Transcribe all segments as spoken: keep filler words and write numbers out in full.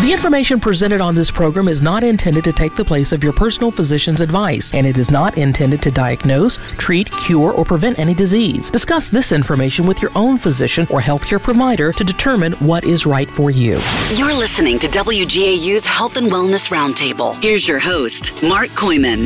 The information presented on this program is not intended to take the place of your personal physician's advice, and it is not intended to diagnose, treat, cure, or prevent any disease. Discuss this information with your own physician or healthcare provider to determine what is right for you. You're listening to W G A U's Health and Wellness Roundtable. Here's your host, Mark Koyman.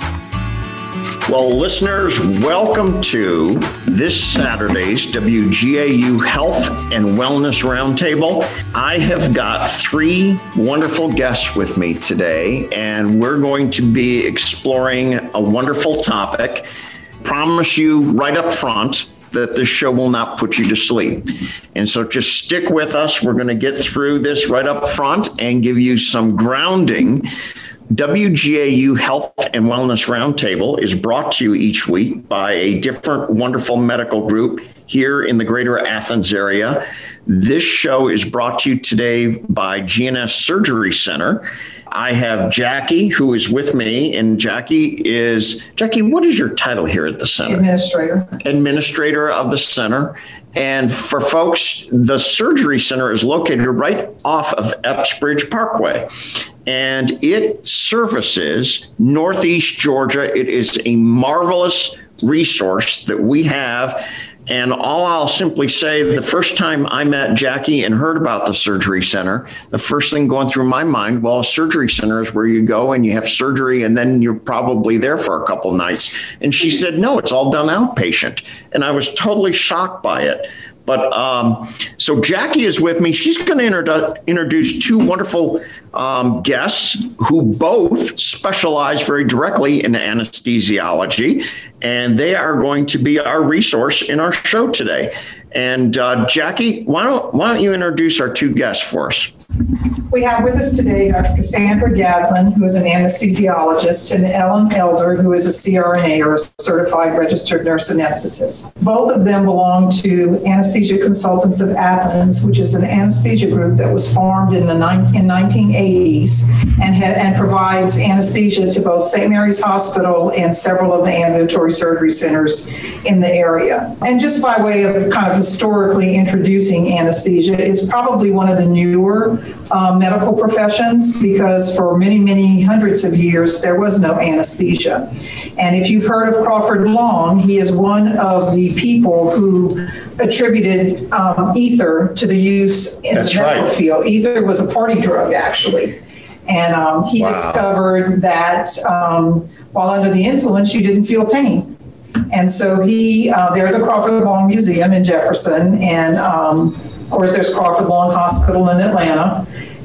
Well, listeners, welcome to this Saturday's W G A U Health and Wellness Roundtable. I have got three wonderful guests with me today, and we're going to be exploring a wonderful topic. Promise you right up front that this show will not put you to sleep. And so just stick with us. We're going to get through this right up front and give you some grounding. W G A U Health and Wellness Roundtable is brought to you each week by a different wonderful medical group here in the greater Athens area. This show is brought to you today by G N S Surgery Center. I have Jackie, who is with me, and Jackie is, Jackie, what is your title here at the center? Administrator. Administrator of the center. And for folks, the surgery center is located right off of Epps Bridge Parkway, and it services Northeast Georgia. It is a marvelous resource that we have. And all I'll simply say, the first time I met Jackie and heard about the surgery center, the first thing going through my mind, well, a surgery center is where you go and you have surgery and then you're probably there for a couple of nights. And she said, no, it's all done outpatient. And I was totally shocked by it. But um, so Jackie is with me. She's going to introdu- introduce two wonderful um, guests who both specialize very directly in anesthesiology, and they are going to be our resource in our show today. And uh, Jackie, why don't why don't you introduce our two guests for us? We have with us today Doctor Cassandra Gadlin, who is an anesthesiologist, and Ellen Elder, who is a C R N A, or a certified registered nurse anesthetist. Both of them belong to Anesthesia Consultants of Athens, which is an anesthesia group that was formed in the in nineteen eighties and ha- and provides anesthesia to both Saint Mary's Hospital and several of the ambulatory surgery centers in the area. And just by way of kind of historically introducing anesthesia, it's probably one of the newer um, medical professions, because for many, many hundreds of years, there was no anesthesia. And if you've heard of Crawford Long, he is one of the people who attributed um, ether to the use in That's the medical right. field. Ether was a party drug, actually. And um, he Wow. discovered that um, while under the influence, you didn't feel pain. And so he, uh, there's a Crawford Long Museum in Jefferson, and um, of course there's Crawford Long Hospital in Atlanta,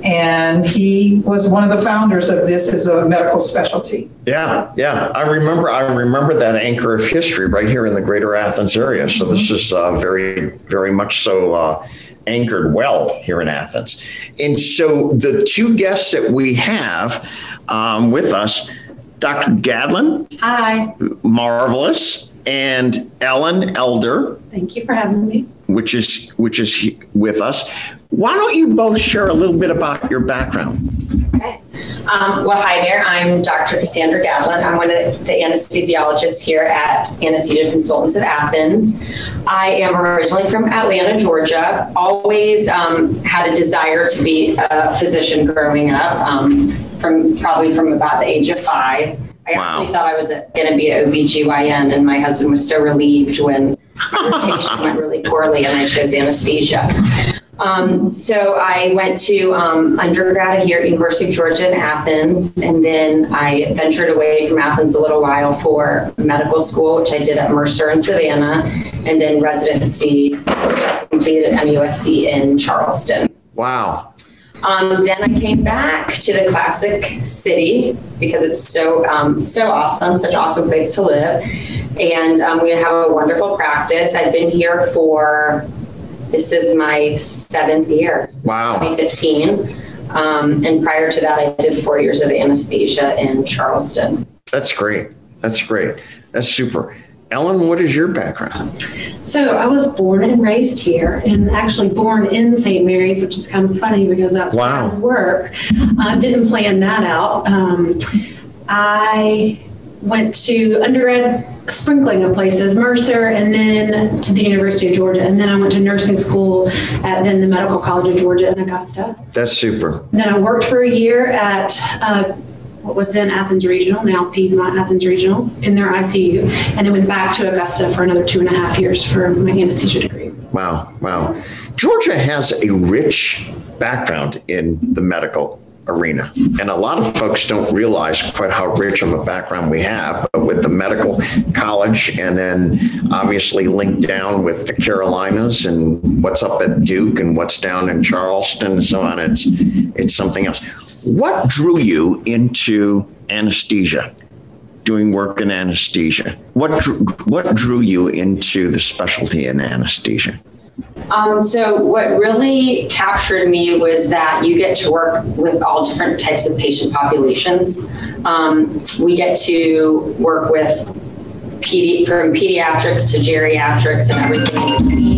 and he was one of the founders of this as a medical specialty. Yeah, yeah. I remember I remember that anchor of history right here in the greater Athens area. So this is uh, very, very much so uh, anchored well here in Athens. And so the two guests that we have um, with us, Doctor Gadlin. Hi. Marvelous. And Ellen Elder. Thank you for having me. Which is which is with us. Why don't you both share a little bit about your background? Okay. Um, well, hi there. I'm Doctor Cassandra Gadlin. I'm one of the anesthesiologists here at Anesthesia Consultants of Athens. I am originally from Atlanta, Georgia. Always um, had a desire to be a physician growing up, um, from probably from about the age of five. I Wow. actually thought I was going to be an O B G Y N, and my husband was so relieved when the rotation went really poorly and I chose anesthesia. Um, so I went to um, undergrad here at University of Georgia in Athens, and then I ventured away from Athens a little while for medical school, which I did at Mercer in Savannah, and then residency, which I completed at M U S C in Charleston. Wow. Um, then I came back to the classic city because it's so um, so awesome, such an awesome place to live. And um, we have a wonderful practice. I've been here for, this is my seventh year, since Wow. twenty fifteen. Um, and prior to that, I did four years of anesthesia in Charleston. That's great. That's great. That's super. Ellen, what is your background? So I was born and raised here, and actually born in Saint Mary's, which is kind of funny because that's Wow. where I work. I uh, didn't plan that out. Um, I went to undergrad sprinkling of places, Mercer, and then to the University of Georgia. And then I went to nursing school at then the Medical College of Georgia in Augusta. That's super. Then I worked for a year at uh, what was then Athens Regional, now Piedmont Athens Regional, in their I C U, and then went back to Augusta for another two and a half years for my anesthesia degree. Wow, wow. Georgia has a rich background in the medical arena, and a lot of folks don't realize quite how rich of a background we have, but with the medical college, and then obviously linked down with the Carolinas and what's up at Duke and what's down in Charleston and so on. It's it's something else. What drew you into anesthesia, doing work in anesthesia? What drew, what drew you into the specialty in anesthesia? Um, so what really captured me was that you get to work with all different types of patient populations. Um, we get to work with pedi- from pediatrics to geriatrics and everything in between.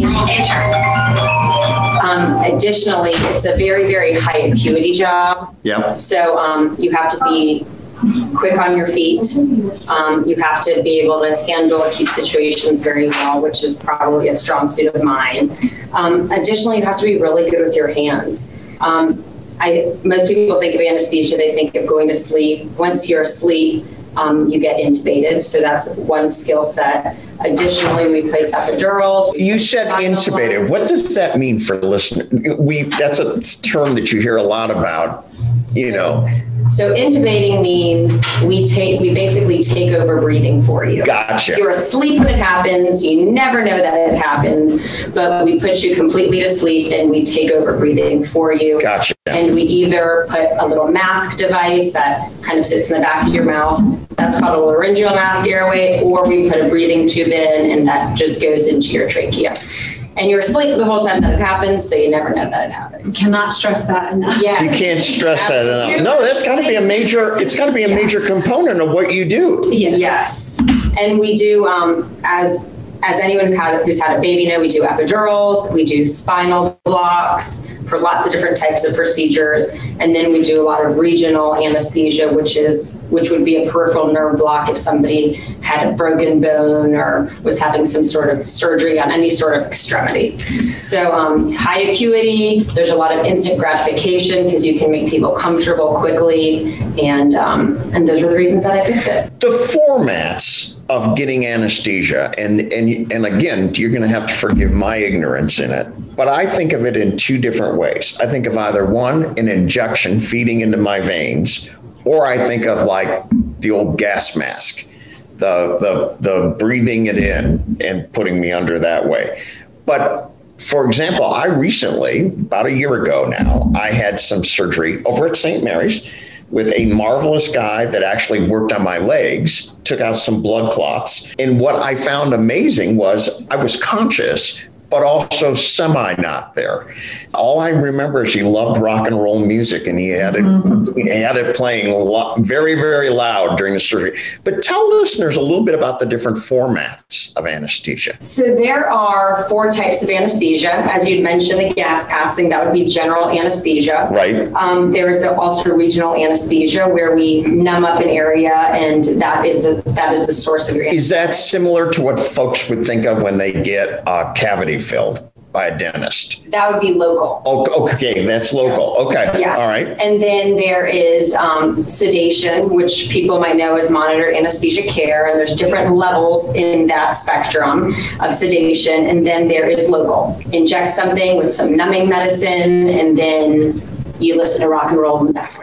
Um, additionally, it's a very, very high acuity job. Yep. So um, you have to be quick on your feet. Um, you have to be able to handle acute situations very well, which is probably a strong suit of mine. Um, additionally, you have to be really good with your hands. Um, I, most people think of anesthesia, they think of going to sleep. Once you're asleep, um, you get intubated. So that's one skill set. Additionally, we place epidurals. You said intubated. What does that mean for listeners? We that's a term that you hear a lot about, you know. So intubating means we take, we basically take over breathing for you. Gotcha. You're asleep when it happens. You never know that it happens, but we put you completely to sleep and we take over breathing for you. Gotcha. And we either put a little mask device that kind of sits in the back of your mouth. That's called a laryngeal mask airway, or we put a breathing tube in and that just goes into your trachea. And you're asleep the whole time that it happens, so you never know that it happens. Cannot stress that enough. Yeah, You can't stress that enough. No, that's got to be a major, it's got to be a major component of what you do. Yes. Yes. And we do, um, as as anyone who had, who's had a baby know, we do epidurals, we do spinal blocks for lots of different types of procedures. And then we do a lot of regional anesthesia, which is, which would be a peripheral nerve block if somebody had a broken bone or was having some sort of surgery on any sort of extremity. So um, it's high acuity. There's a lot of instant gratification because you can make people comfortable quickly. And, um, and those are the reasons that I picked it. The formats of getting anesthesia, and and and again, you're going to have to forgive my ignorance in it, but I think of it in two different ways. I think of either one, an injection feeding into my veins, or I think of like the old gas mask, the the the breathing it in and putting me under that way. But for example, I recently, about a year ago now, I had some surgery over at Saint Mary's with a marvelous guy that actually worked on my legs, took out some blood clots. And what I found amazing was I was conscious, but also semi not there. All I remember is he loved rock and roll music, and he had it, mm-hmm. he had it playing lo- very, very loud during the surgery. But tell listeners a little bit about the different formats of anesthesia. So there are four types of anesthesia. As you'd mentioned, the gas passing, that would be general anesthesia. Right. Um, there is also regional anesthesia where we numb up an area, and that is the that is the source of your anesthesia. Is that similar to what folks would think of when they get a cavity filled by a dentist? That would be local. Oh, okay, that's local. Okay, yeah. All right. And then there is um, sedation, which people might know as monitored anesthesia care, and there's different levels in that spectrum of sedation. And then there is local. Inject something with some numbing medicine, and then you listen to rock and roll in the background.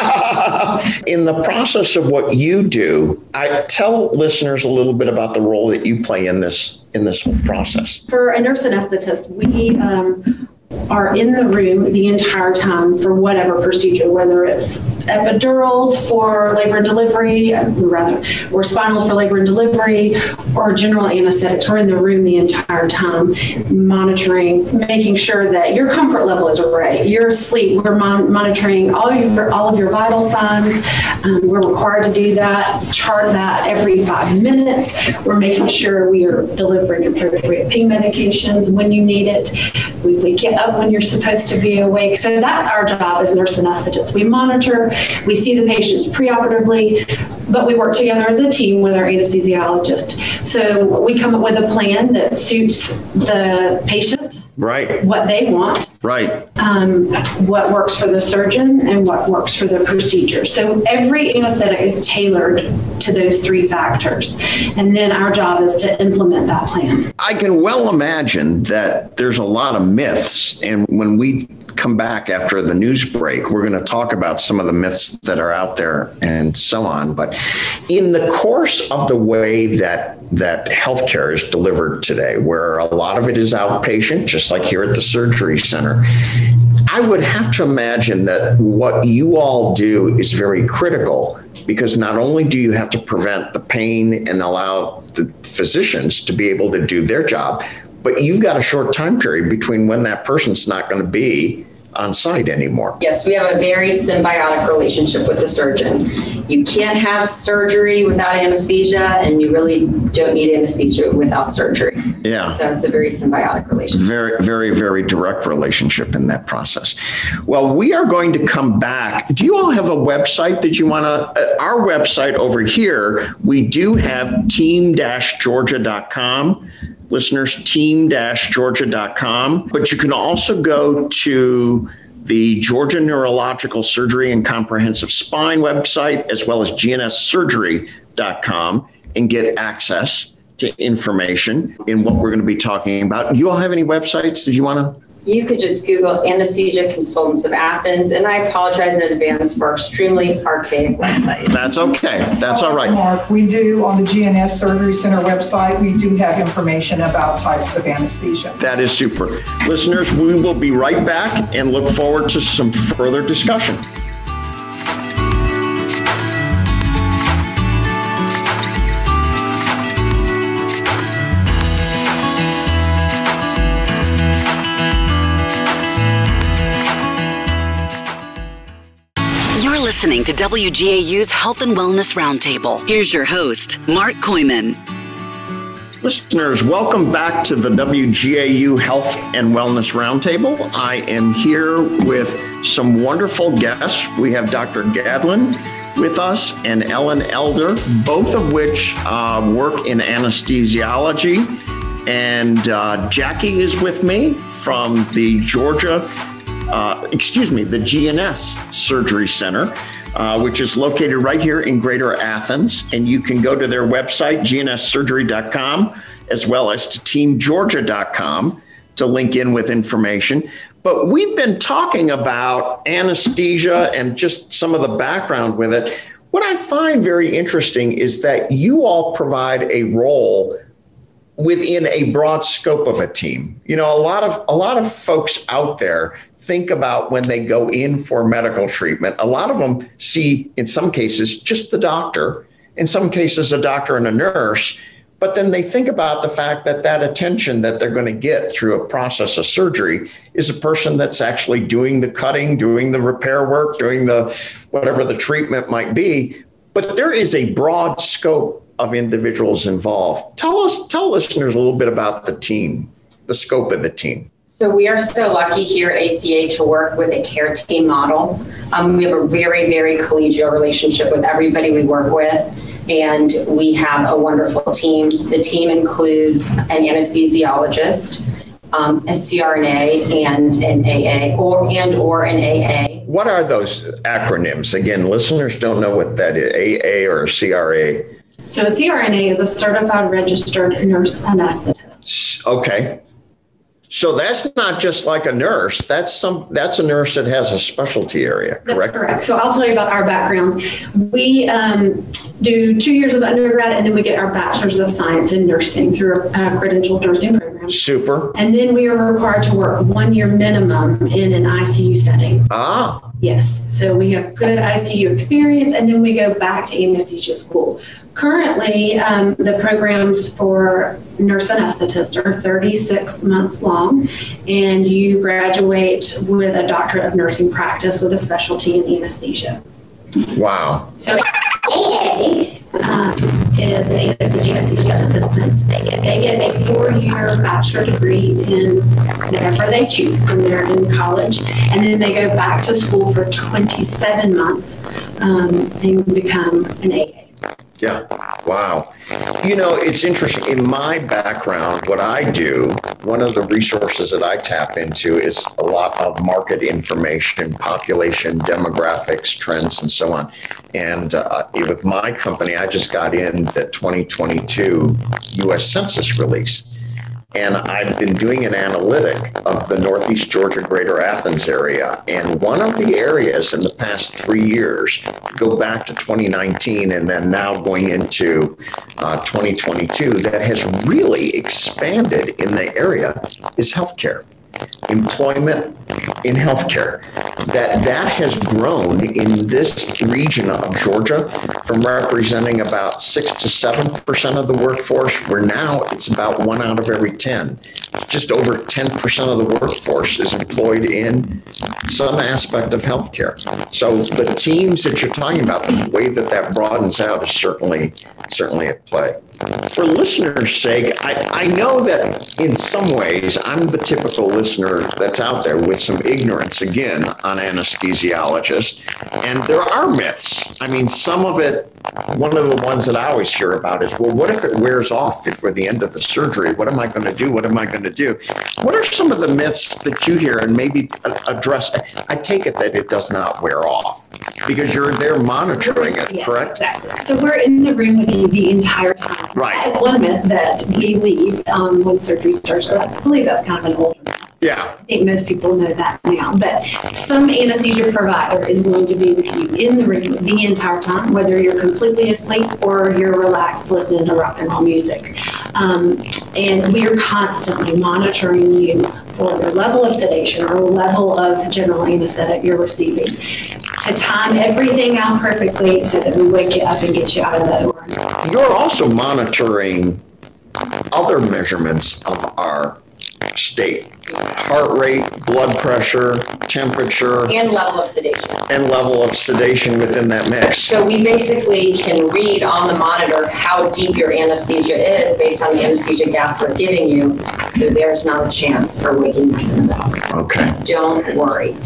In the process of what you do, I tell listeners a little bit about the role that you play in this in this whole process. For a nurse anesthetist, we um, are in the room the entire time for whatever procedure, whether it's epidurals for labor and delivery, rather, or spinals for labor and delivery, or general anesthetics. We're in the room the entire time, monitoring, making sure that your comfort level is right. Your sleep, we're mon- monitoring all of your all of your vital signs. Um, we're required to do that, chart that every five minutes. We're making sure we are delivering appropriate pain medications when you need it. We wake you up when you're supposed to be awake. So that's our job as nurse anesthetists. We monitor, we see the patients preoperatively, but we work together as a team with our anesthesiologist. So we come up with a plan that suits the patient, right, what they want, right, um, what works for the surgeon, and what works for the procedure. So every anesthetic is tailored to those three factors. And then our job is to implement that plan. I can well imagine that there's a lot of myths. And when we come back after the news break, we're going to talk about some of the myths that are out there and so on. But in the course of the way that that healthcare is delivered today, where a lot of it is outpatient, just like here at the surgery center, I would have to imagine that what you all do is very critical, because not only do you have to prevent the pain and allow the physicians to be able to do their job, but you've got a short time period between when that person's not going to be on site anymore. Yes, we have a very symbiotic relationship with the surgeon. You can't have surgery without anesthesia, and you really don't need anesthesia without surgery. Yeah. So it's a very symbiotic relationship. Very, very, very direct relationship in that process. Well, we are going to come back. Do you all have a website that you want to, uh, our website over here, we do have team dash georgia dot com. Listeners, team dash georgia dot com. But you can also go to the Georgia Neurological Surgery and Comprehensive Spine website, as well as G N S surgery dot com, and get access to information in what we're going to be talking about. Do you all have any websites that you want to? You could just Google Anesthesia Consultants of Athens, and I apologize in advance for our extremely archaic website. That's okay. That's all right. Mark, we do on the G N S Surgery Center website, we do have information about types of anesthesia. That is super. Listeners, we will be right back and look forward to some further discussion. Listening to W G A U's Health and Wellness Roundtable. Here's your host, Mark Koyman. Listeners, welcome back to the W G A U Health and Wellness Roundtable. I am here with some wonderful guests. We have Doctor Gadlin with us and Ellen Elder, both of which uh, work in anesthesiology. And uh, Jackie is with me from the Georgia Uh, excuse me, the G N S Surgery Center, uh, which is located right here in Greater Athens. And you can go to their website, G N S surgery dot com, as well as to team georgia dot com to link in with information. But we've been talking about anesthesia and just some of the background with it. What I find very interesting is that you all provide a role within a broad scope of a team. You know, a lot of a lot of folks out there think about when they go in for medical treatment, a lot of them see, in some cases, just the doctor, in some cases, a doctor and a nurse, but then they think about the fact that that attention that they're going to get through a process of surgery is a person that's actually doing the cutting, doing the repair work, doing the whatever the treatment might be. But there is a broad scope of individuals involved. Tell us, tell listeners a little bit about the team, the scope of the team. So we are so lucky here at A C A to work with a care team model. Um, we have a very, very collegial relationship with everybody we work with, and we have a wonderful team. The team includes an anesthesiologist, um, a C R N A, and an A A, or and or an A A. What are those acronyms? Again, listeners don't know what that is, A A or C R A. So a C R N A is a certified registered nurse anesthetist. Okay. So that's not just like a nurse. That's some. That's a nurse that has a specialty area, correct? That's correct. So I'll tell you about our background. We um, do two years of undergrad, and then we get our bachelor's of science in nursing through a credentialed nursing program. Super. And then we are required to work one year minimum in an I C U setting. Ah. Yes. So we have good I C U experience, and then we go back to anesthesia school. Currently, um, the programs for nurse anesthetist are thirty-six months long, and you graduate with a doctorate of nursing practice with a specialty in anesthesia. Wow. So A A um, is an anesthesia assistant. They get, they get a four-year bachelor degree in whatever they choose when they're in college, and then they go back to school for twenty-seven months um, and become an A A. Yeah. Wow. You know, it's interesting. In my background, what I do, one of the resources that I tap into is a lot of market information, population, demographics, trends, and so on. And uh, with my company, I just got in the twenty twenty-two U S Census release. And I've been doing an analytic of the Northeast Georgia, Greater Athens area. And one of the areas in the past three years, go back to twenty nineteen and then now going into uh, twenty twenty-two, that has really expanded in the area is healthcare. Employment in healthcare. That that has grown in this region of Georgia from representing about six to seven percent of the workforce, where now it's about one out of every ten. Just over ten percent of the workforce is employed in some aspect of healthcare. So the teams that you're talking about, the way that that broadens out is certainly certainly at play. For listeners' sake, I, I know that in some ways I'm the typical listener that's out there with some ignorance, again, on anesthesiologists. And there are myths. I mean, some of it, one of the ones that I always hear about is, well, what if it wears off before the end of the surgery? What am I going to do? What am I going to do? What are some of the myths that you hear and maybe address? I take it that it does not wear off because you're there monitoring it, yes, correct? Exactly. So we're in the room with you the entire time. Right. That is one myth that we leave um, when surgery starts. I believe that's kind of an old myth. Yeah. I think most people know that now, but some anesthesia provider is going to be with you in the room the entire time, whether you're completely asleep or you're relaxed listening to rock and roll music. Um, and we are constantly monitoring you for your level of sedation or level of general anesthetic you're receiving to time everything out perfectly so that we wake you up and get you out of that door. You're also monitoring other measurements of our state. Heart rate, blood pressure, temperature, And level of sedation. and level of sedation within that mix. So we basically can read on the monitor how deep your anesthesia is based on the anesthesia gas we're giving you. So there's not a chance for waking up in the middle. Okay. Don't worry.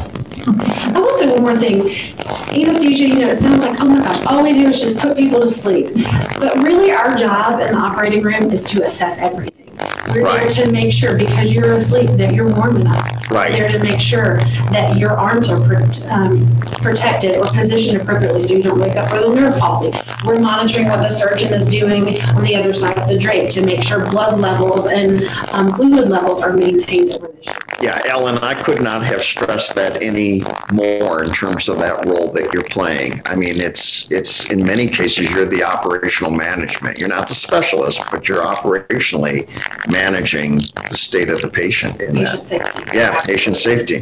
I will say one more thing. Anesthesia, you know, it sounds like, oh my gosh, all we do is just put people to sleep. But really our job in the operating room is to assess everything. We're Right. there to make sure, because you're asleep, that you're warm enough. Right. We're there to make sure that your arms are pro- um, protected or positioned appropriately so you don't wake up with a nerve palsy. We're monitoring what the surgeon is doing on the other side of the drape to make sure blood levels and um, fluid levels are maintained where they should. Yeah, Ellen, I could not have stressed that any more in terms of that role that you're playing. I mean, it's, it's in many cases, you're the operational management. You're not the specialist, but you're operationally managing the state of the patient in Patient that. safety. Yeah, patient safety.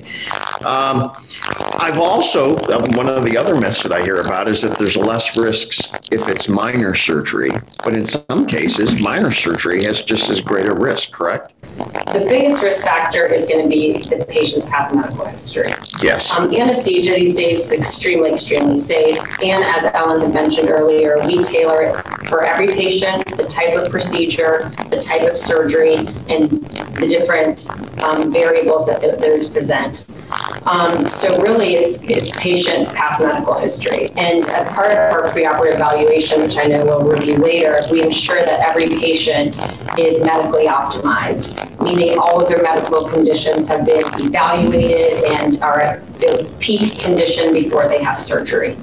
Um, I've also, one of the other myths that I hear about is that there's less risks if it's minor surgery, but in some cases, minor surgery has just as great a risk, correct? The biggest risk factor is going to be the patient's past medical history. Yes. Um, anesthesia these days is extremely, extremely safe. And as Ellen had mentioned earlier, we tailor it for every patient, the type of procedure, the type of surgery, and the different um, variables that th- those present. Um, so really, it's it's patient past medical history. And as part of our preoperative evaluation, which I know we'll review later, we ensure that every patient is medically optimized, meaning all of their medical conditions have been evaluated and are at the peak condition before they have surgery.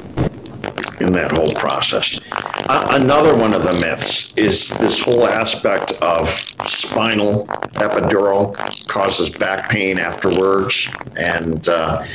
In that whole process. Uh, another one of the myths is this whole aspect of spinal epidural causes back pain afterwards. And uh,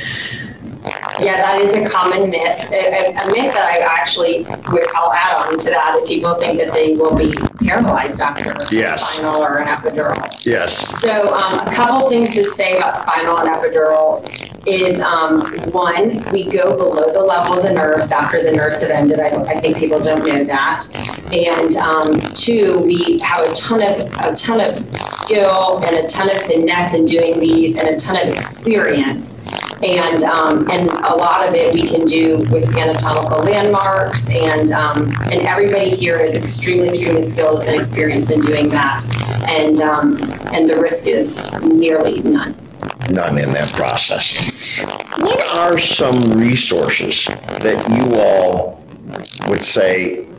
Yeah, that is a common myth. A, a myth that I actually, I'll add on to that is people think that they will be paralyzed after Yes. a spinal or an epidural. yes, So um, a couple things to say about spinal and epidurals is um, one, we go below the level of the nerves after the nerves have ended. I, I think people don't know that. And um, two, we have a ton of a ton of skill and a ton of finesse in doing these and a ton of experience. And um, and a lot of it we can do with anatomical landmarks, and um, and everybody here is extremely, extremely skilled and experienced in doing that. And um, and the risk is nearly none. none in that process. What are some resources that you all would say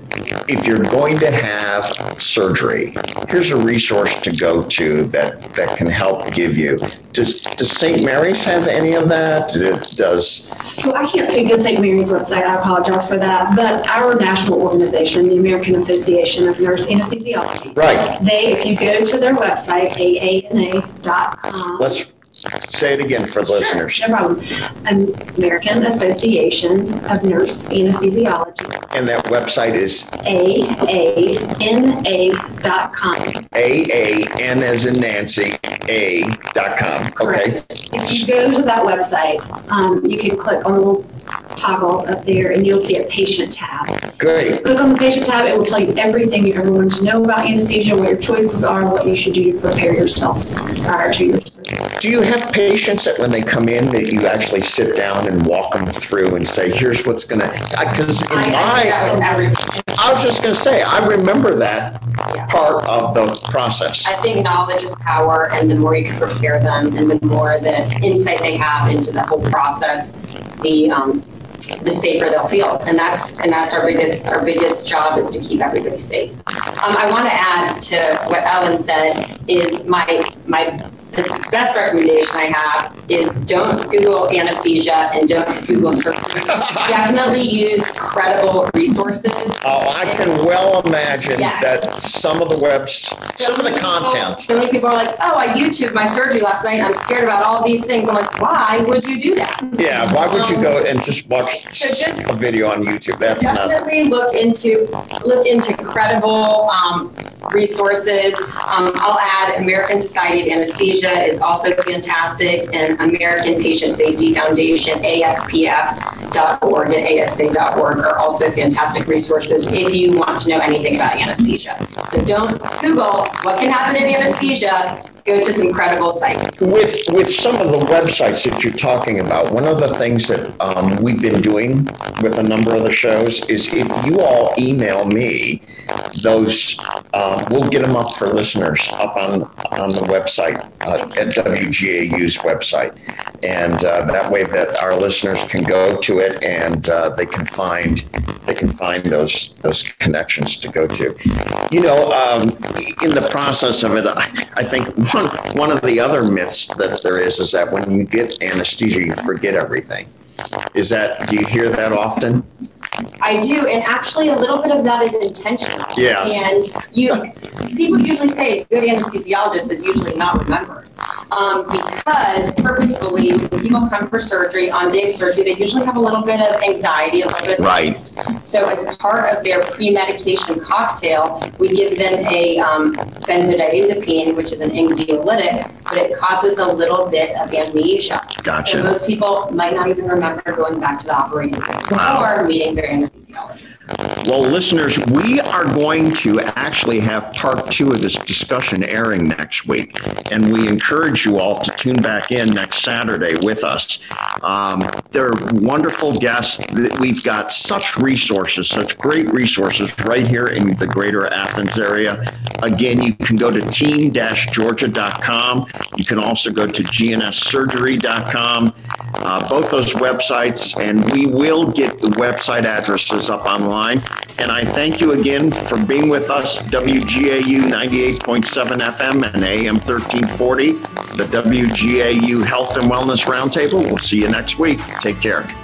if you're going to have surgery, here's a resource to go to that, that can help give you. Does, does Saint Mary's have any of that? Does Well, I can't speak to Saint Mary's website. I apologize for that. But our national organization, the American Association of Nurse Anesthesiology, right? They, if you go to their website, A A N A dot com. Let's say it again for the Sure, listeners. No problem. Um, American Association of Nurse Anesthesiology. And that website is A A N A dot com. A A N as in Nancy, A dot com. Okay. Correct. If you go to that website, um, you can click on the little toggle up there and you'll see a patient tab. Great. Click on the patient tab, it will tell you everything you ever wanted to know about anesthesia, what your choices are, what you should do to prepare yourself prior to your surgery. Do you have patients that when they come in that you actually sit down and walk them through and say, here's what's going to, because in I, I, my, every, I was just going to say, I remember that Yeah. part of the process. I think knowledge is power, and the more you can prepare them, and the more the insight they have into the whole process, the um, the safer they'll feel. And that's and that's our biggest our biggest job is to keep everybody safe. Um, I want to add to what Ellen said is my my. The best recommendation I have is don't Google anesthesia and don't Google surgery. Definitely use credible resources. Oh, I can well imagine Yes. that some of the webs, some of the many people- content. So many people are like, oh, I YouTubed my surgery last night. I'm scared about all these things. I'm like, why would you do that? Yeah, why would you go and just watch So just- a video on YouTube? That's not. Definitely look into look into credible um, resources. Um, I'll add American Society of Anesthesia is also fantastic, and American Patient Safety Foundation, A S P F dot org and A S A dot org are also fantastic resources if you want to know anything about anesthesia. So don't Google what can happen in anesthesia. Go to some credible sites. With with some of the websites that you're talking about, one of the things that um, we've been doing with a number of the shows is if you all email me those, um, we'll get them up for listeners up on on the website uh, at W G A U's website, and uh, that way that our listeners can go to it and uh, they can find they can find those those connections to go to. You know, um, in the process of it, I, I think one one of the other myths that there is is that when you get anesthesia, you forget everything. Is that, do you hear that often? I do, and actually a little bit of that is intentional. Yes. And you, people usually say good anesthesiologist is usually not remembered. Um, because purposefully, when people come for surgery, on day of surgery, they usually have a little bit of anxiety, a little bit of Right. angst. So as part of their pre-medication cocktail, we give them a um, benzodiazepine, which is an anxiolytic, but it causes a little bit of amnesia. Gotcha. So most people might not even remember going back to the operating room Wow. or meeting their anesthesiologist. Well, listeners, we are going to actually have part two of this discussion airing next week, and we encourage you all to tune back in next Saturday with us. Um, they're wonderful guests. We've got such resources, such great resources right here in the greater Athens area. Again, you can go to team dash georgia dot com. You can also go to G N S surgery dot com. Uh, both those websites, and we will get the website addresses up online. And I thank you again for being with us, W G A U ninety-eight point seven F M and A M thirteen forty, the W G A U Health and Wellness Roundtable. We'll see you next week. Take care.